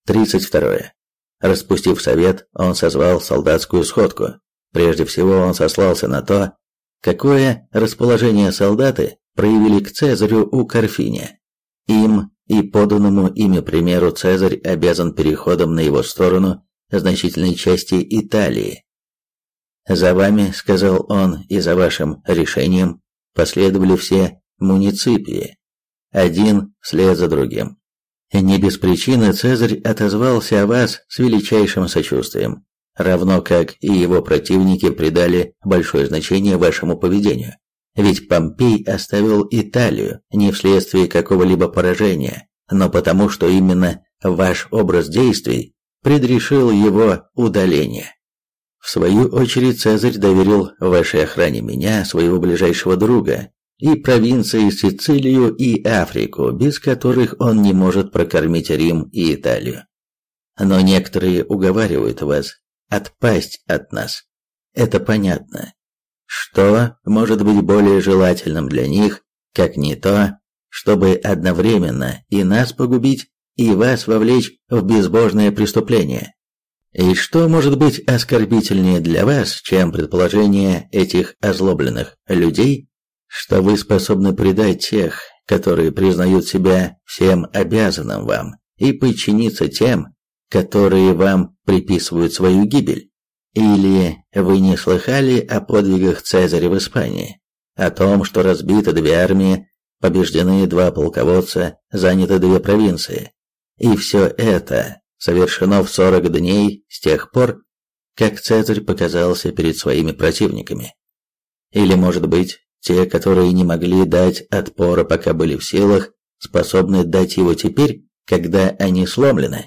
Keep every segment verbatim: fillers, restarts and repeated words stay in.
тридцать второе. Распустив совет, он созвал солдатскую сходку. Прежде всего он сослался на то, какое расположение солдаты проявили к Цезарю у Карфиния. Им и поданному ими примеру Цезарь обязан переходом на его сторону значительной части Италии. «За вами, — сказал он, — и за вашим решением последовали все муниципии, один вслед за другим. Не без причины Цезарь отозвался о вас с величайшим сочувствием, равно как и его противники придали большое значение вашему поведению. Ведь Помпей оставил Италию не вследствие какого-либо поражения, но потому, что именно ваш образ действий предрешил его удаление. В свою очередь Цезарь доверил вашей охране меня, своего ближайшего друга, и провинции Сицилию и Африку, без которых он не может прокормить Рим и Италию. Но некоторые уговаривают вас отпасть от нас. Это понятно. Что может быть более желательным для них, как не то, чтобы одновременно и нас погубить, и вас вовлечь в безбожное преступление? И что может быть оскорбительнее для вас, чем предположение этих озлобленных людей, что вы способны предать тех, которые признают себя всем обязанным вам, и подчиниться тем, которые вам приписывают свою гибель? Или вы не слыхали о подвигах Цезаря в Испании, о том, что разбиты две армии, побеждены два полководца, заняты две провинции, и все это совершено в сорок дней с тех пор, как Цезарь показался перед своими противниками? Или, может быть, те, которые не могли дать отпора, пока были в силах, способны дать его теперь, когда они сломлены?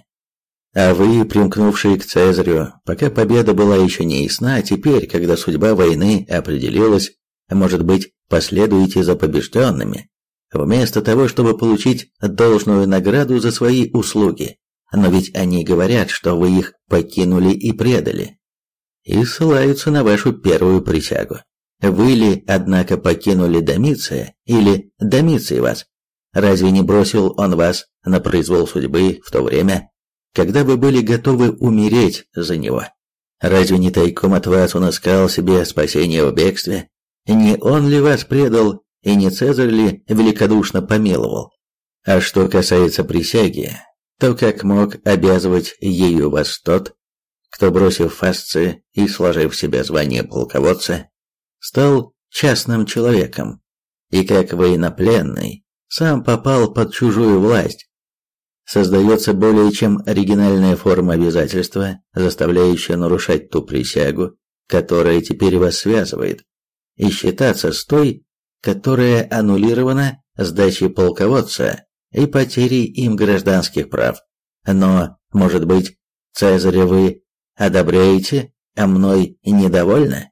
А вы, примкнувшие к Цезарю, пока победа была еще не ясна, а теперь, когда судьба войны определилась, может быть, последуете за побежденными, вместо того, чтобы получить должную награду за свои услуги. Но ведь они говорят, что вы их покинули и предали, и ссылаются на вашу первую присягу. Вы ли, однако, покинули Домиция, или Домиций вас? Разве не бросил он вас на произвол судьбы в то время, когда вы были готовы умереть за него? Разве не тайком от вас он искал себе спасение в бегстве? Не он ли вас предал, и не Цезарь ли великодушно помиловал? А что касается присяги, то как мог обязывать ею вас тот, кто, бросив фасцы и сложив в себя звание полководца, стал частным человеком, и как военнопленный сам попал под чужую власть? Создается более чем оригинальная форма обязательства, заставляющая нарушать ту присягу, которая теперь вас связывает, и считаться с той, которая аннулирована сдачей полководца и потерей им гражданских прав. Но, может быть, Цезаря вы одобряете, а мной недовольны?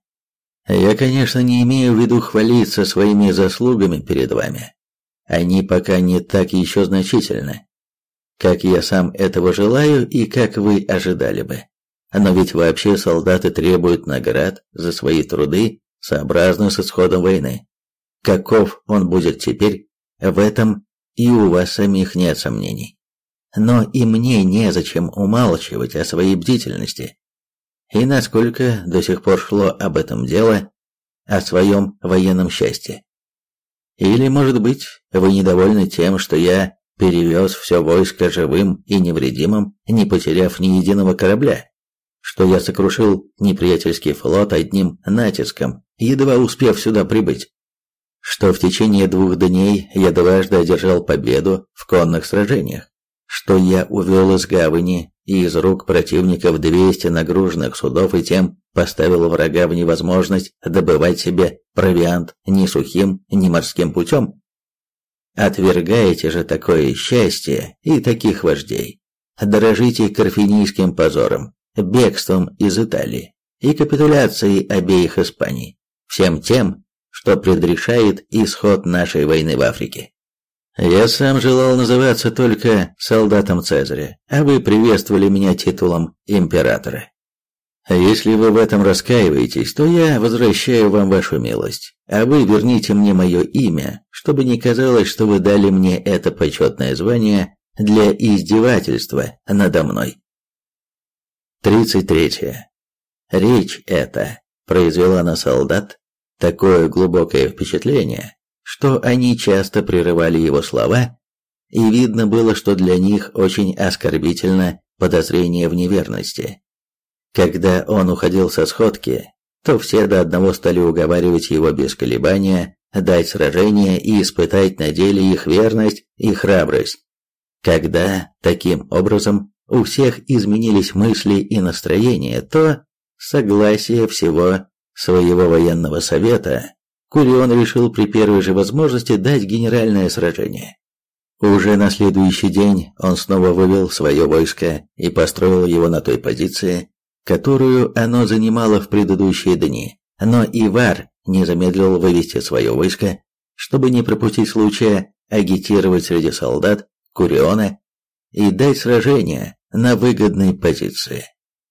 Я, конечно, не имею в виду хвалиться своими заслугами перед вами. Они пока не так еще значительны, как я сам этого желаю и как вы ожидали бы. Но ведь вообще солдаты требуют наград за свои труды сообразно с исходом войны. Каков он будет теперь, в этом и у вас самих нет сомнений. Но и мне незачем умалчивать о своей бдительности. И насколько до сих пор шло об этом дело, о своем военном счастье. Или, может быть, вы недовольны тем, что я перевез все войско живым и невредимым, не потеряв ни единого корабля, что я сокрушил неприятельский флот одним натиском, едва успев сюда прибыть, что в течение двух дней я дважды одержал победу в конных сражениях, что я увел из гавани и из рук противников двести нагруженных судов и тем поставил врага в невозможность добывать себе провиант ни сухим, ни морским путем? Отвергаете же такое счастье и таких вождей. Дорожите карфинийским позором, бегством из Италии и капитуляцией обеих Испаний, всем тем, что предрешает исход нашей войны в Африке. Я сам желал называться только солдатом Цезаря, а вы приветствовали меня титулом императора. Если вы в этом раскаиваетесь, то я возвращаю вам вашу милость, а вы верните мне мое имя, чтобы не казалось, что вы дали мне это почетное звание для издевательства надо мной. тридцать третье. Речь эта произвела на солдат такое глубокое впечатление, что они часто прерывали его слова, и видно было, что для них очень оскорбительно подозрение в неверности. Когда он уходил со сходки, то все до одного стали уговаривать его без колебания дать сражение и испытать на деле их верность и храбрость. Когда, таким образом, у всех изменились мысли и настроения, то, согласие всего своего военного совета, Курион решил при первой же возможности дать генеральное сражение. Уже на следующий день он снова вывел свое войско и построил его на той позиции, которую оно занимало в предыдущие дни, но Ивар не замедлил вывести свое войско, чтобы не пропустить случая агитировать среди солдат Куриона и дать сражение на выгодной позиции.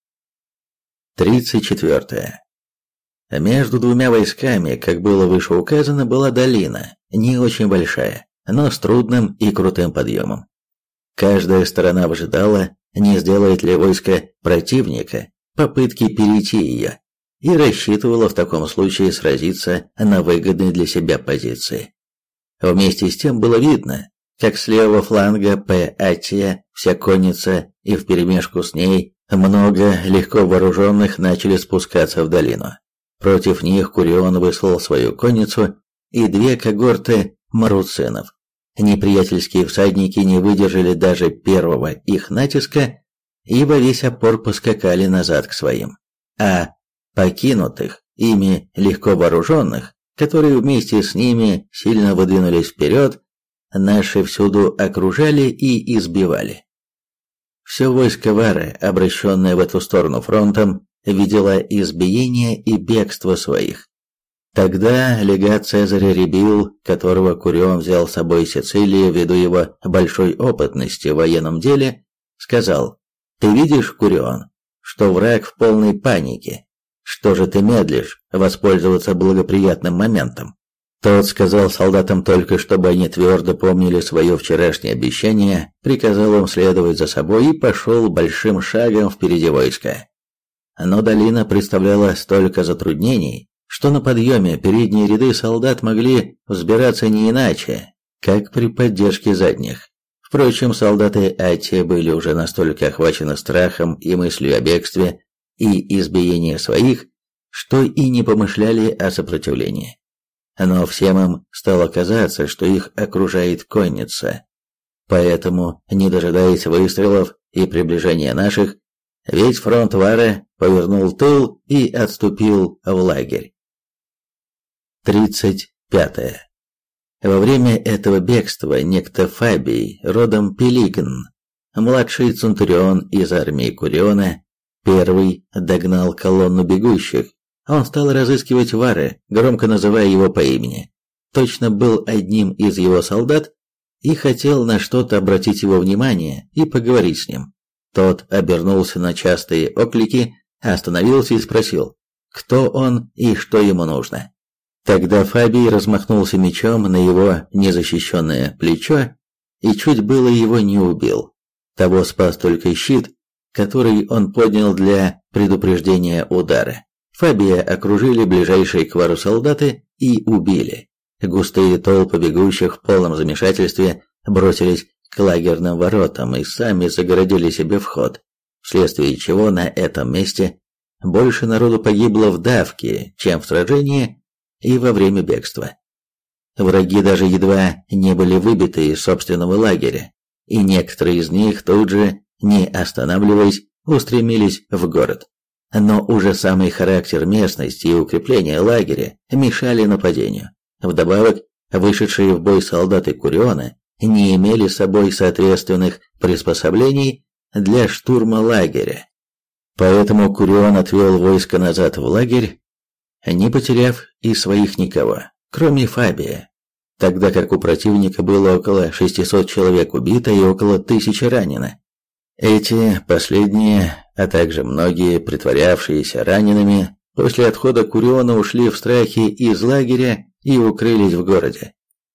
тридцать четвёртое. Между двумя войсками, как было выше указано, была долина, не очень большая, но с трудным и крутым подъемом. Каждая сторона выжидала, не сделает ли войско противника попытки перейти ее, и рассчитывала в таком случае сразиться на выгодной для себя позиции. Вместе с тем было видно, как с левого фланга П. Атия, вся конница и вперемешку с ней много легко вооруженных начали спускаться в долину. Против них Курион выслал свою конницу и две когорты маруцинов. Неприятельские всадники не выдержали даже первого их натиска и во весь опор поскакали назад к своим. А покинутых ими легко вооруженных, которые вместе с ними сильно выдвинулись вперед, наши всюду окружали и избивали. Все войско Вары, обращенное в эту сторону фронтом, видело избиение и бегство своих. Тогда легат Цезаря Ребил, которого Курион взял с собой в Сицилию ввиду его большой опытности в военном деле, сказал: «Ты видишь, Курион, что враг в полной панике? Что же ты медлишь воспользоваться благоприятным моментом?» Тот сказал солдатам только, чтобы они твердо помнили свое вчерашнее обещание, приказал им следовать за собой и пошел большим шагом впереди войска. Но долина представляла столько затруднений, что на подъеме передние ряды солдат могли взбираться не иначе, как при поддержке задних. Впрочем, солдаты Аттии были уже настолько охвачены страхом и мыслью о бегстве и избиении своих, что и не помышляли о сопротивлении. Но всем им стало казаться, что их окружает конница. Поэтому, не дожидаясь выстрелов и приближения наших, весь фронт Вары повернул тыл и отступил в лагерь. тридцать пятое. Во время этого бегства некто Фабий, родом Пелигн, младший центурион из армии Куриона, первый догнал колонну бегущих. Он стал разыскивать Вары, громко называя его по имени. Точно был одним из его солдат и хотел на что-то обратить его внимание и поговорить с ним. Тот обернулся на частые оклики, остановился и спросил, кто он и что ему нужно. Тогда Фабий размахнулся мечом на его незащищенное плечо и чуть было его не убил. Того спас только щит, который он поднял для предупреждения удара. Фабия окружили ближайшие к Вару солдаты и убили. Густые толпы бегущих в полном замешательстве бросились к лагерным воротам и сами загородили себе вход, вследствие чего на этом месте больше народу погибло в давке, чем в сражении и во время бегства. Враги даже едва не были выбиты из собственного лагеря, и некоторые из них тут же, не останавливаясь, устремились в город. Но уже самый характер местности и укрепление лагеря мешали нападению. Вдобавок, вышедшие в бой солдаты Куриона не имели с собой соответственных приспособлений для штурма лагеря. Поэтому Курион отвел войско назад в лагерь, не потеряв и своих никого, кроме Фабия, тогда как у противника было около шестисот человек убито и около тысячи ранено. Эти последние, а также многие притворявшиеся ранеными, после отхода Куриона ушли в страхе из лагеря и укрылись в городе.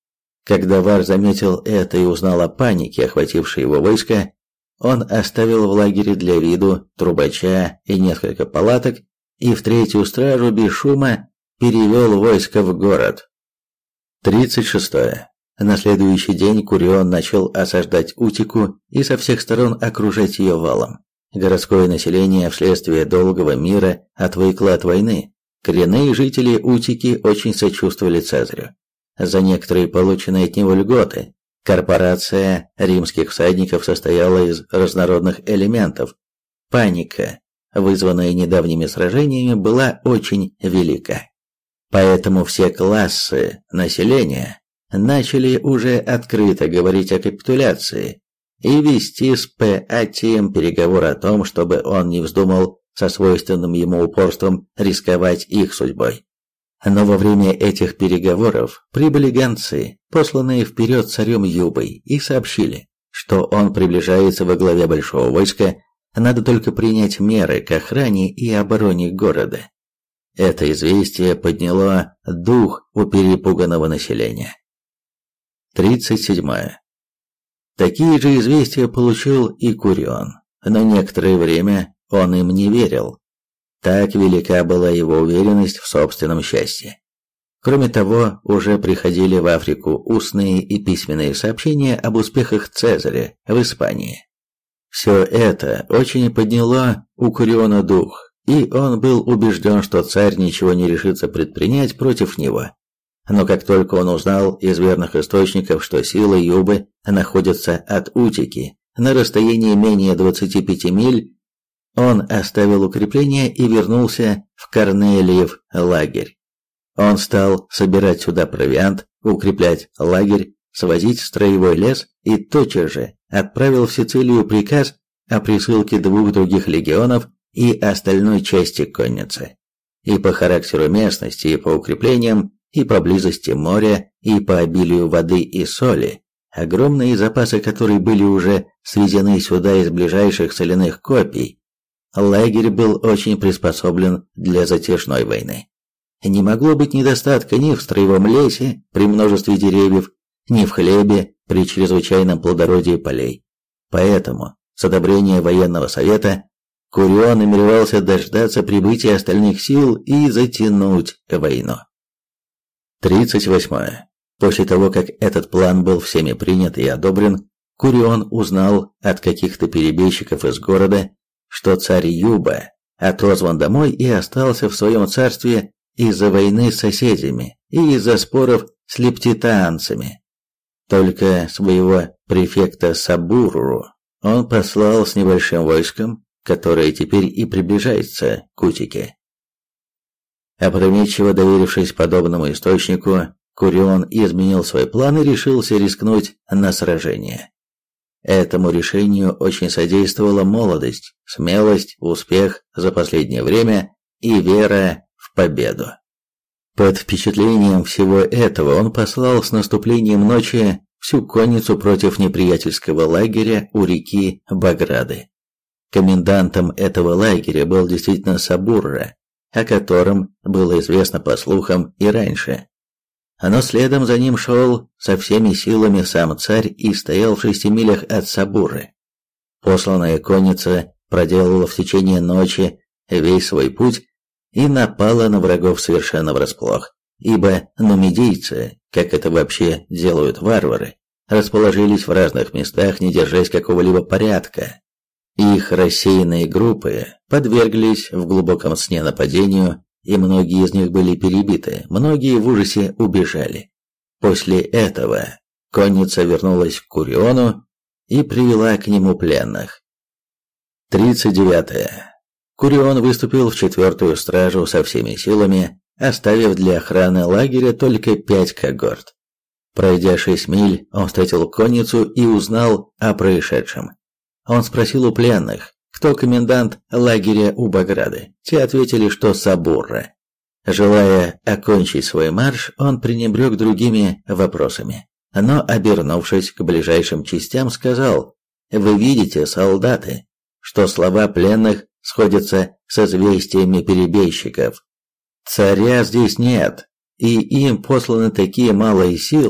Когда Вар заметил это и узнал о панике, охватившей его войско, он оставил в лагере для виду трубача и несколько палаток, и в третью стражу без шума перевел войско в город. тридцать шестое. На следующий день Курион начал осаждать Утику и со всех сторон окружать ее валом. Городское население вследствие долгого мира отвыкло от войны. Коренные жители Утики очень сочувствовали Цезарю за некоторые полученные от него льготы. Корпорация римских всадников состояла из разнородных элементов. Паника, вызванная недавними сражениями, была очень велика. Поэтому все классы населения начали уже открыто говорить о капитуляции и вести с Паатием переговор о том, чтобы он не вздумал со свойственным ему упорством рисковать их судьбой. Но во время этих переговоров прибыли гонцы, посланные вперед царем Юбой, и сообщили, что он приближается во главе большого войска, надо только принять меры к охране и обороне города. Это известие подняло дух у перепуганного населения. тридцать седьмое. Такие же известия получил и Курион, но некоторое время он им не верил. Так велика была его уверенность в собственном счастье. Кроме того, уже приходили в Африку устные и письменные сообщения об успехах Цезаря в Испании. Все это очень подняло у Куриона дух, и он был убежден, что царь ничего не решится предпринять против него. Но как только он узнал из верных источников, что силы Юбы находятся от Утики на расстоянии менее двадцати пяти миль, он оставил укрепление и вернулся в Корнелиев лагерь. Он стал собирать сюда провиант, укреплять лагерь, свозить строевой лес и тотчас же отправил в Сицилию приказ о присылке двух других легионов и остальной части конницы. И по характеру местности, и по укреплениям, и по близости моря, и по обилию воды и соли, огромные запасы которой были уже свезены сюда из ближайших соляных копий, лагерь был очень приспособлен для затяжной войны. Не могло быть недостатка ни в строевом лесе при множестве деревьев, ни в хлебе при чрезвычайном плодородии полей. Поэтому, с одобрения военного совета, Курион намеревался дождаться прибытия остальных сил и затянуть войну. тридцать восьмое. После того, как этот план был всеми принят и одобрен, Курион узнал от каких-то перебежчиков из города, что царь Юба отозван домой и остался в своем царстве из-за войны с соседями и из-за споров с лептитанцами. Только своего префекта Сабуру он послал с небольшим войском, которое теперь и приближается к Утике. Опрометчиво доверившись подобному источнику, Курион изменил свой план и решился рискнуть на сражение. Этому решению очень содействовала молодость, смелость, успех за последнее время и вера в победу. Под впечатлением всего этого он послал с наступлением ночи всю конницу против неприятельского лагеря у реки Баграды. Комендантом этого лагеря был действительно Сабурра, о котором было известно по слухам и раньше. Но следом за ним шел со всеми силами сам царь и стоял в шести милях от Сабурры. Посланная конница проделала в течение ночи весь свой путь и напала на врагов совершенно врасплох, ибо нумидийцы, как это вообще делают варвары, расположились в разных местах, не держась какого-либо порядка. Их рассеянные группы подверглись в глубоком сне нападению, и многие из них были перебиты, многие в ужасе убежали. После этого конница вернулась к Куриону и привела к нему пленных. тридцать девятое. Курион выступил в четвертую стражу со всеми силами, оставив для охраны лагеря только пять когорт. Пройдя шесть миль, он встретил конницу и узнал о происшедшем. Он спросил у пленных, кто комендант лагеря у Баграды. Те ответили, что Сабурра. Желая окончить свой марш, он пренебрег другими вопросами, но, обернувшись к ближайшим частям, сказал: «Вы видите, солдаты, что слова пленных сходятся с известиями перебежчиков. Царя здесь нет, и им посланы такие малые силы,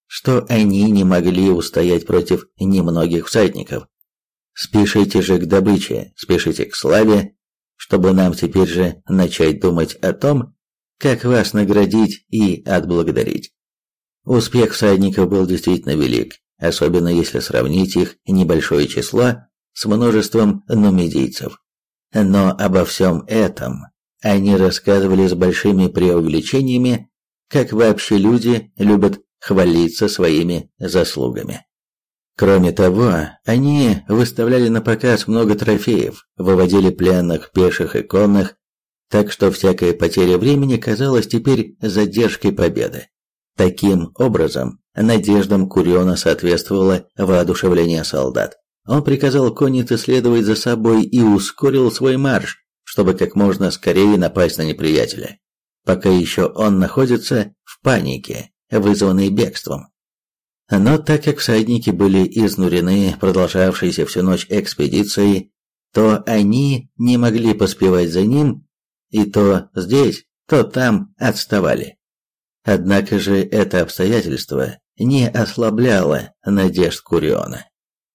что они не могли устоять против немногих всадников. Спешите же к добыче, спешите к славе, чтобы нам теперь же начать думать о том, как вас наградить и отблагодарить. Успех всадников был действительно велик, особенно если сравнить их небольшое число с множеством нумидийцев. Но обо всем этом они рассказывали с большими преувеличениями, как вообще люди любят хвалиться своими заслугами. Кроме того, они выставляли на показ много трофеев, выводили пленных, пеших и конных, так что всякая потеря времени казалась теперь задержкой победы. Таким образом, надеждам Куриона соответствовало воодушевление солдат. Он приказал коннице следовать за собой и ускорил свой марш, чтобы как можно скорее напасть на неприятеля, пока еще он находится в панике, вызванной бегством. Но так как всадники были изнурены продолжавшейся всю ночь экспедицией, то они не могли поспевать за ним, и то здесь, то там отставали. Однако же это обстоятельство не ослабляло надежд Куриона.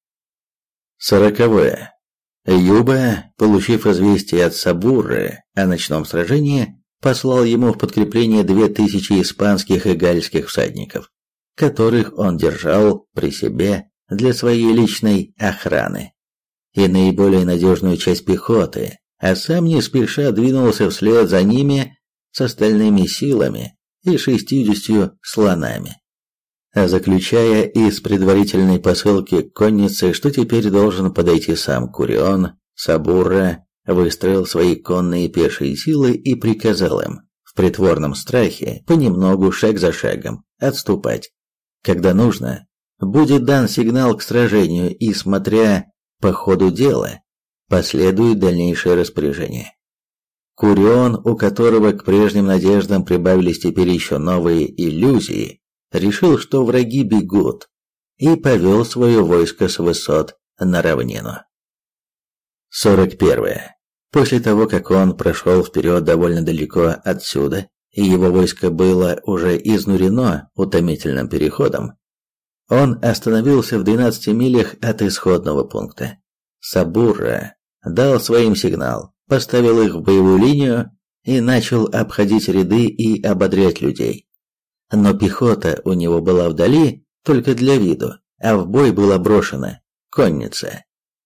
Сороковое. Юба, получив известие от Сабуры о ночном сражении, послал ему в подкрепление две тысячи испанских и гальских всадников, которых он держал при себе для своей личной охраны, и наиболее надежную часть пехоты, а сам не спеша двинулся вслед за ними с остальными силами и шестьюдесятью слонами. А заключая из предварительной посылки конницы, что теперь должен подойти сам Курион, Сабура выстроил свои конные и пешие силы и приказал им, в притворном страхе, понемногу, шаг за шагом, отступать. Когда нужно, будет дан сигнал к сражению, и, смотря по ходу дела, последует дальнейшее распоряжение. Курион, у которого к прежним надеждам прибавились теперь еще новые иллюзии, решил, что враги бегут, и повел свое войско с высот на равнину. сорок первое. После того, как он прошел вперед довольно далеко отсюда, и его войско было уже изнурено утомительным переходом, он остановился в двенадцати милях от исходного пункта. Сабура дал своим сигнал, поставил их в боевую линию и начал обходить ряды и ободрять людей. Но пехота у него была вдали только для виду, а в бой была брошена конница.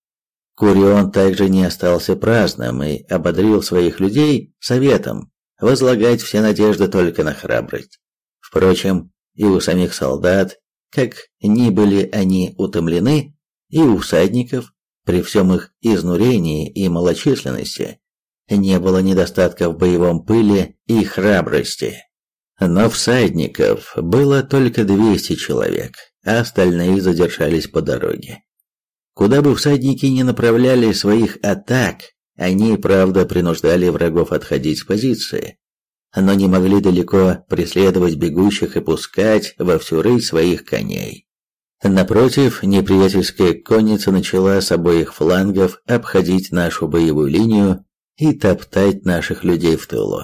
Курион также не остался праздным и ободрил своих людей советом возлагать все надежды только на храбрость. Впрочем, и у самих солдат, как ни были они утомлены, и у всадников, при всем их изнурении и малочисленности, не было недостатка в боевом пыле и храбрости. Но всадников было только двести человек, а остальные задержались по дороге. Куда бы всадники ни направляли своих атак, они, правда, принуждали врагов отходить с позиции, но не могли далеко преследовать бегущих и пускать во всю рыть своих коней. Напротив, неприятельская конница начала с обоих флангов обходить нашу боевую линию и топтать наших людей в тылу.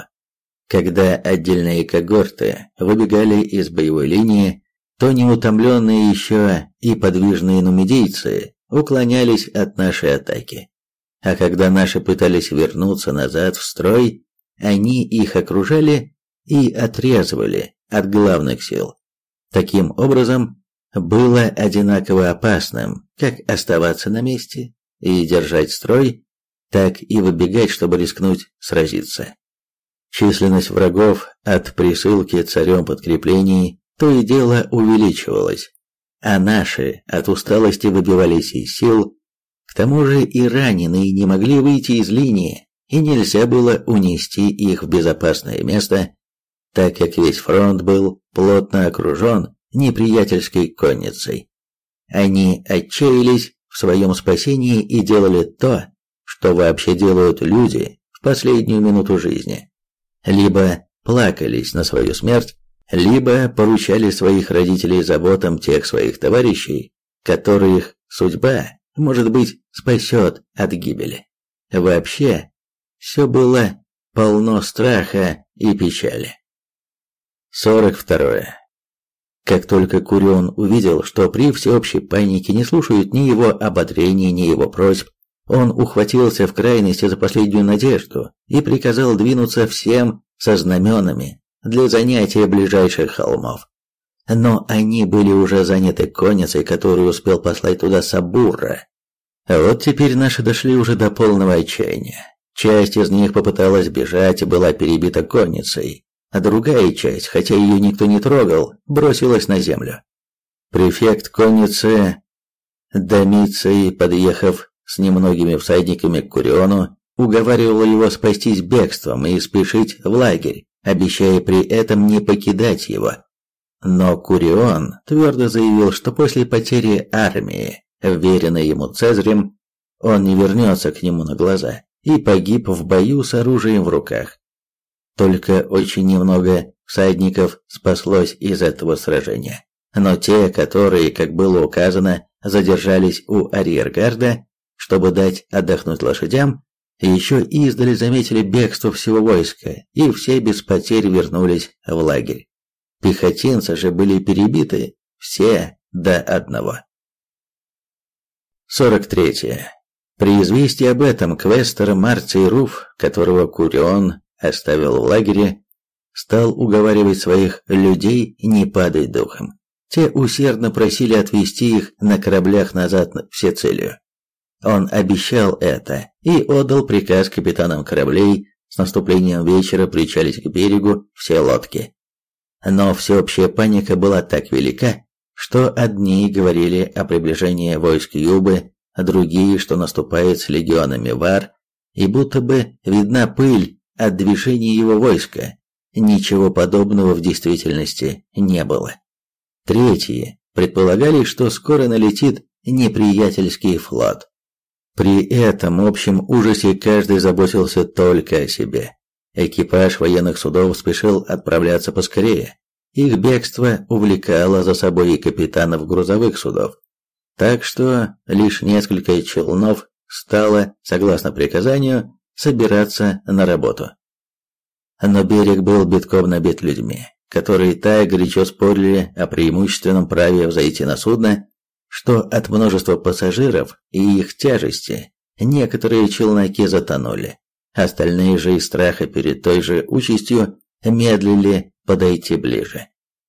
Когда отдельные когорты выбегали из боевой линии, то неутомленные еще и подвижные нумидийцы уклонялись от нашей атаки. А когда наши пытались вернуться назад в строй, они их окружали и отрезывали от главных сил. Таким образом, было одинаково опасным как оставаться на месте и держать строй, так и выбегать, чтобы рискнуть сразиться. Численность врагов от присылки царем подкреплений то и дело увеличивалась, а наши от усталости выбивались из сил. К тому же и раненые не могли выйти из линии, и нельзя было унести их в безопасное место, так как весь фронт был плотно окружен неприятельской конницей. Они отчаялись в своем спасении и делали то, что вообще делают люди в последнюю минуту жизни. Либо плакались на свою смерть, либо поручали своих родителей заботам тех своих товарищей, которых судьба, может быть, спасет от гибели. Вообще, все было полно страха и печали. сорок второе. Как только Курион увидел, что при всеобщей панике не слушают ни его ободрения, ни его просьб, он ухватился в крайности за последнюю надежду и приказал двинуться всем со знаменами для занятия ближайших холмов. Но они были уже заняты конницей, которую успел послать туда Сабурра. Вот теперь наши дошли уже до полного отчаяния. Часть из них попыталась бежать и была перебита конницей, а другая часть, хотя ее никто не трогал, бросилась на землю. Префект конницы Домиций, подъехав с немногими всадниками к Куриону, уговаривал его спастись бегством и спешить в лагерь, обещая при этом не покидать его. Но Курион твердо заявил, что после потери армии, вверенной ему Цезарем, он не вернется к нему на глаза и погиб в бою с оружием в руках. Только очень немного всадников спаслось из этого сражения, но те, которые, как было указано, задержались у арьергарда, чтобы дать отдохнуть лошадям, еще издали заметили бегство всего войска, и все без потерь вернулись в лагерь. Пехотинцы же были перебиты все до одного. сорок третье. При известии об этом квестер Марций Руф, которого Курион оставил в лагере, стал уговаривать своих людей не падать духом. Те усердно просили отвезти их на кораблях назад в Сицилию. Он обещал это и отдал приказ капитанам кораблей с наступлением вечера причалить к берегу все лодки. Но всеобщая паника была так велика, что одни говорили о приближении войск Юбы, а другие, что наступает с легионами Вар, и будто бы видна пыль от движения его войска. Ничего подобного в действительности не было. Третьи предполагали, что скоро налетит неприятельский флот. При этом общем ужасе каждый заботился только о себе. Экипаж военных судов спешил отправляться поскорее. Их бегство увлекало за собой и капитанов грузовых судов. Так что лишь несколько челнов стало, согласно приказанию, собираться на работу. Но берег был битком набит людьми, которые так горячо спорили о преимущественном праве взойти на судно, что от множества пассажиров и их тяжести некоторые челноки затонули. Остальные же из страха перед той же участью медлили подойти ближе.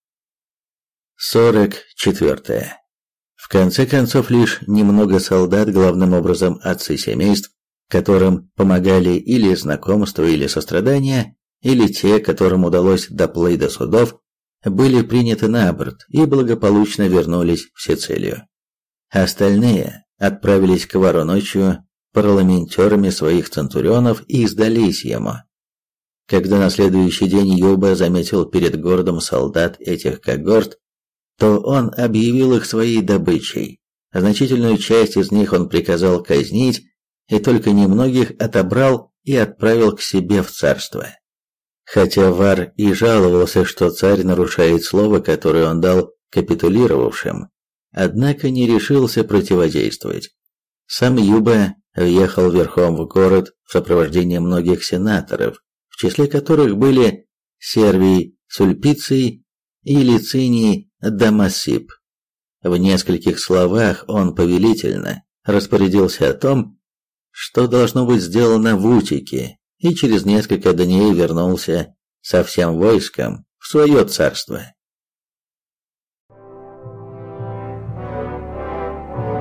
сорок четвертое. В конце концов, лишь немного солдат, главным образом отцы семейств, которым помогали или знакомство, или сострадание, или те, которым удалось доплыть до судов, были приняты на борт и благополучно вернулись в Сицилию. Остальные отправились к Вару ночью парламентерами своих центурионов и сдались ему. Когда на следующий день Юба заметил перед городом солдат этих когорт, то он объявил их своей добычей. Значительную часть из них он приказал казнить, и только немногих отобрал и отправил к себе в царство. Хотя Вар и жаловался, что царь нарушает слово, которое он дал капитулировавшим, однако не решился противодействовать. Сам Юба въехал верхом в город в сопровождении многих сенаторов, в числе которых были Сервий Сульпиций и Лициний Дамасип. В нескольких словах он повелительно распорядился о том, что должно быть сделано в Утике, и через несколько дней вернулся со всем войском в свое царство.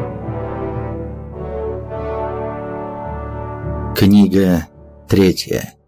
Книга третья.